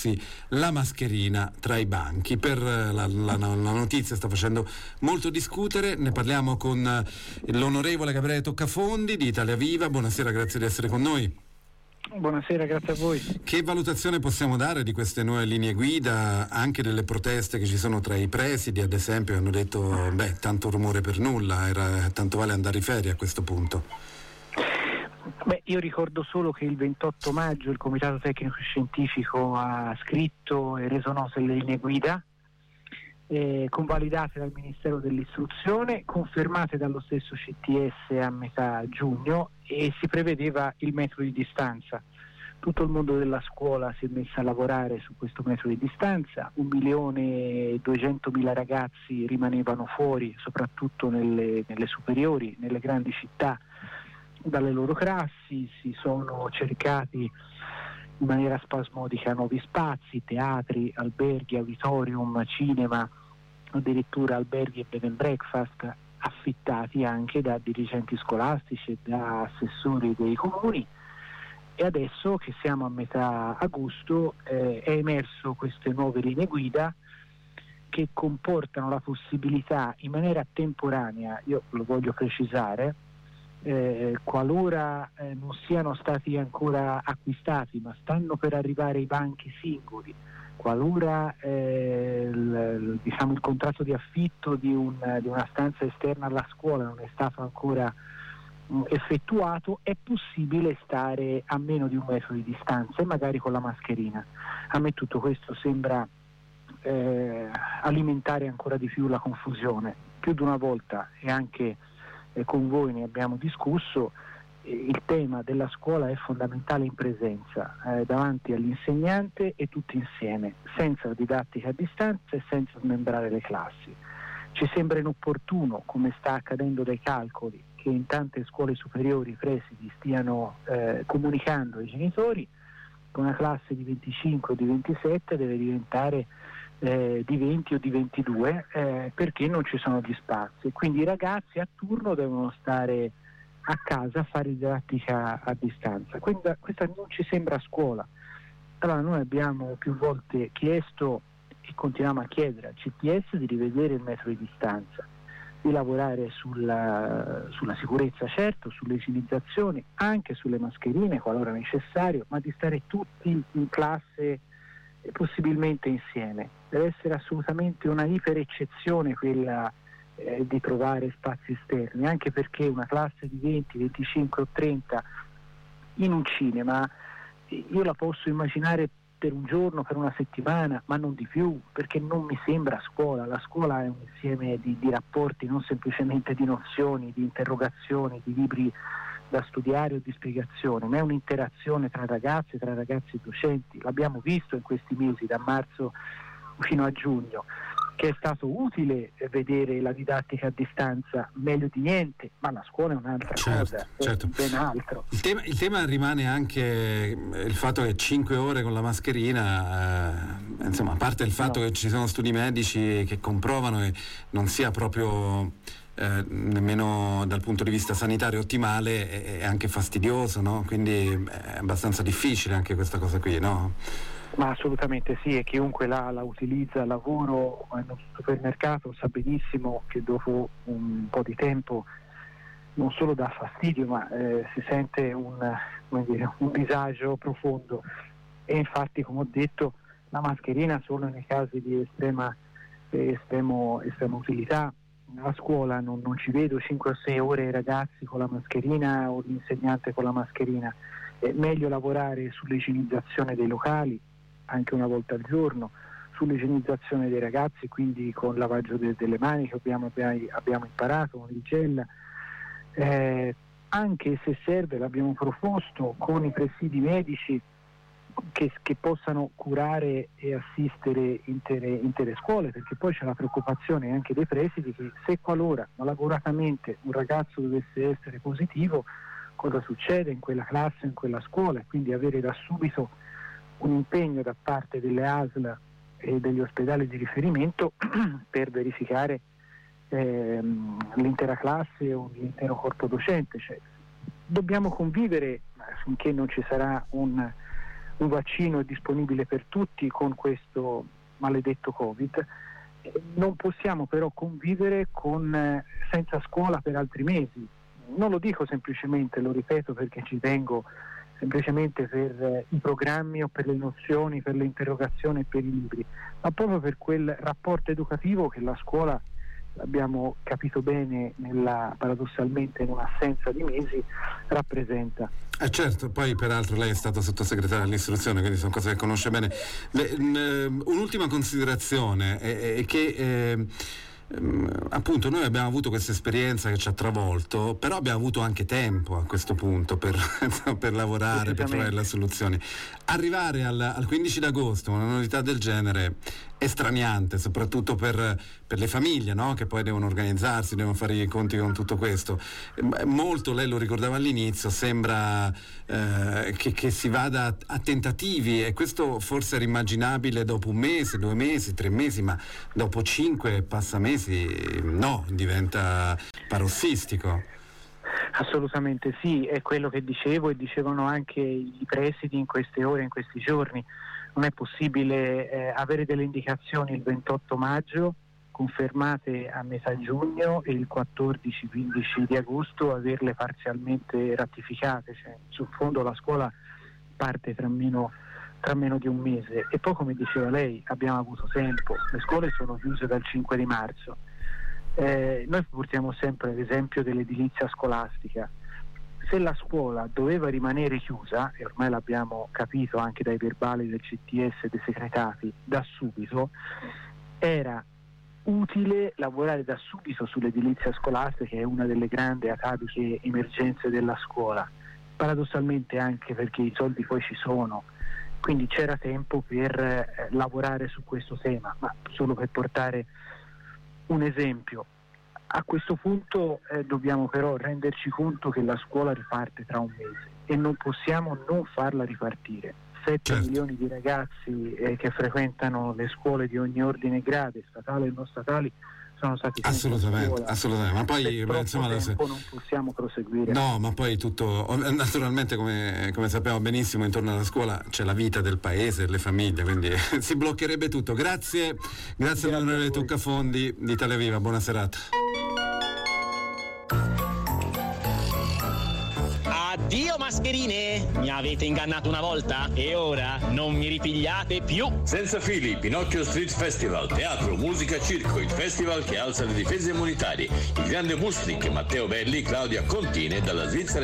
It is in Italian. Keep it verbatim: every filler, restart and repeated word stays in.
porsi la mascherina tra i banchi. Per la, la, la notizia sta facendo molto discutere, ne parliamo con l'onorevole Gabriele Toccafondi di Italia Viva. Buonasera, grazie di essere con noi. Buonasera, grazie a voi. Che valutazione possiamo dare di queste nuove linee guida, anche delle proteste che ci sono tra i presidi, ad esempio, hanno detto beh, tanto rumore per nulla, era, tanto vale andare in ferie a questo punto? Beh, io ricordo solo che il ventotto maggio il Comitato Tecnico Scientifico ha scritto e reso note le linee guida, eh, convalidate dal Ministero dell'Istruzione, confermate dallo stesso C T S a metà giugno, e si prevedeva il metro di distanza. Tutto il mondo della scuola si è messo a lavorare su questo metro di distanza, un milione e duecentomila ragazzi rimanevano fuori, soprattutto nelle, nelle superiori, nelle grandi città, dalle loro classi. Si sono cercati in maniera spasmodica nuovi spazi, teatri, alberghi, auditorium, cinema, addirittura alberghi e bed and breakfast affittati anche da dirigenti scolastici e da assessori dei comuni. E adesso che siamo a metà agosto eh, è emerso queste nuove linee guida che comportano la possibilità in maniera temporanea, io lo voglio precisare, eh, qualora eh, non siano stati ancora acquistati ma stanno per arrivare i banchi singoli, qualora eh, il, diciamo, il contratto di affitto di, un, di una stanza esterna alla scuola non è stato ancora mh, effettuato, è possibile stare a meno di un metro di distanza e magari con la mascherina. A me tutto questo sembra eh, alimentare ancora di più la confusione. Più di una volta, e anche eh, con voi ne abbiamo discusso, il tema della scuola è fondamentale in presenza, eh, davanti all'insegnante e tutti insieme, senza didattica a distanza e senza smembrare le classi. Ci sembra inopportuno, come sta accadendo dai calcoli, che in tante scuole superiori i presidi stiano eh, comunicando ai genitori che una classe di venticinque o di ventisette deve diventare eh, di venti o di ventidue eh, perché non ci sono gli spazi. Quindi i ragazzi a turno devono stare a casa a fare didattica a distanza. Questa, questa non ci sembra scuola. Allora noi abbiamo più volte chiesto e continuiamo a chiedere al C T S di rivedere il metro di distanza, di lavorare sulla, sulla sicurezza, certo, sulle igienizzazioni, anche sulle mascherine qualora necessario, ma di stare tutti in classe e possibilmente insieme. Deve essere assolutamente una ipereccezione quella Eh, di trovare spazi esterni, anche perché una classe di venti, venticinque o trenta in un cinema io la posso immaginare per un giorno, per una settimana, ma non di più, perché non mi sembra scuola. La scuola è un insieme di, di rapporti, non semplicemente di nozioni, di interrogazioni, di libri da studiare o di spiegazione, ma è un'interazione tra ragazzi, tra ragazzi e docenti. L'abbiamo visto in questi mesi, da marzo fino a giugno, che è stato utile vedere la didattica a distanza, meglio di niente, ma la scuola è un'altra certo, cosa, certo. è ben altro. Il tema, il tema rimane anche il fatto che cinque ore con la mascherina, eh, insomma, a parte il fatto no. che ci sono studi medici che comprovano che non sia proprio eh, nemmeno dal punto di vista sanitario ottimale, è, è anche fastidioso, no? Quindi è abbastanza difficile anche questa cosa qui, no? Ma assolutamente sì, e chiunque la, la utilizza al lavoro o in un supermercato sa benissimo che dopo un po' di tempo non solo dà fastidio, ma eh, si sente un, come dire, un disagio profondo. E infatti, come ho detto, la mascherina solo nei casi di estrema, eh, estremo, estrema utilità. A scuola non, non ci vedo cinque o sei ore i ragazzi con la mascherina o l'insegnante con la mascherina. È meglio lavorare sull'igienizzazione dei locali, anche una volta al giorno, sull'igienizzazione dei ragazzi, quindi con lavaggio de- delle mani che abbiamo, abbiamo imparato, con il gel, eh, anche se serve, l'abbiamo proposto, con i presidi medici che, che possano curare e assistere intere, intere scuole, perché poi c'è la preoccupazione anche dei presidi che se qualora malauguratamente un ragazzo dovesse essere positivo, cosa succede in quella classe, in quella scuola, quindi avere da subito un impegno da parte delle A S L e degli ospedali di riferimento per verificare ehm, l'intera classe o l'intero corpo docente. Cioè, dobbiamo convivere finché non ci sarà un, un vaccino è disponibile per tutti con questo maledetto Covid. Non possiamo però convivere con, senza scuola per altri mesi. Non lo dico semplicemente, lo ripeto perché ci tengo, semplicemente per eh, i programmi o per le nozioni, per le interrogazioni e per i libri, ma proprio per quel rapporto educativo che la scuola, abbiamo capito bene, nella, paradossalmente in un'assenza di mesi, rappresenta. Eh certo, poi peraltro lei è stata sottosegretaria all'istruzione, quindi sono cose che conosce bene. Le, n, un'ultima considerazione è, è che eh, appunto noi abbiamo avuto questa esperienza che ci ha travolto, però abbiamo avuto anche tempo a questo punto per, per lavorare, per trovare le soluzioni. Arrivare al, al quindici d'agosto una novità del genere è straniante, soprattutto per, per le famiglie, no? Che poi devono organizzarsi, devono fare i conti con tutto questo. Molto, lei lo ricordava all'inizio, sembra eh, che, che si vada a, a tentativi, e questo forse era immaginabile dopo un mese, due mesi, tre mesi, ma dopo cinque passamesi no, diventa parossistico. Assolutamente sì, è quello che dicevo e dicevano anche i presidi in queste ore, in questi giorni. Non è possibile eh, avere delle indicazioni il ventotto maggio, confermate a metà giugno, e il quattordici quindici di agosto averle parzialmente ratificate. Cioè, sul fondo la scuola parte tra meno, tra meno di un mese. E poi, come diceva lei, abbiamo avuto tempo, le scuole sono chiuse dal cinque di marzo. Eh, noi portiamo sempre l'esempio dell'edilizia scolastica. Se la scuola doveva rimanere chiusa, e ormai l'abbiamo capito anche dai verbali del C T S e dei segretati, da subito, era utile lavorare da subito sull'edilizia scolastica, che è una delle grandi ataviche emergenze della scuola, paradossalmente anche perché i soldi poi ci sono, quindi c'era tempo per eh, lavorare su questo tema. Ma solo per portare un esempio, a questo punto eh, dobbiamo però renderci conto che la scuola riparte tra un mese e non possiamo non farla ripartire. sette Certo. milioni di ragazzi eh, che frequentano le scuole di ogni ordine e grado, statali e non statali, sono stati assolutamente, assolutamente. Ma poi per insomma tempo se... non possiamo proseguire. No, ma poi tutto, naturalmente, come, come sappiamo benissimo, intorno alla scuola c'è la vita del paese, le famiglie, quindi si bloccherebbe tutto. Grazie, grazie, grazie all'onorevole Toccafondi di Italia Viva, buona serata. Addio mascherine, mi avete ingannato una volta e ora non mi ripigliate più. Senza fili, Pinocchio Street Festival, teatro, musica, circo, il festival che alza le difese immunitarie. Il grande Mustric, Matteo Belli, Claudia Contine dalla Svizzera.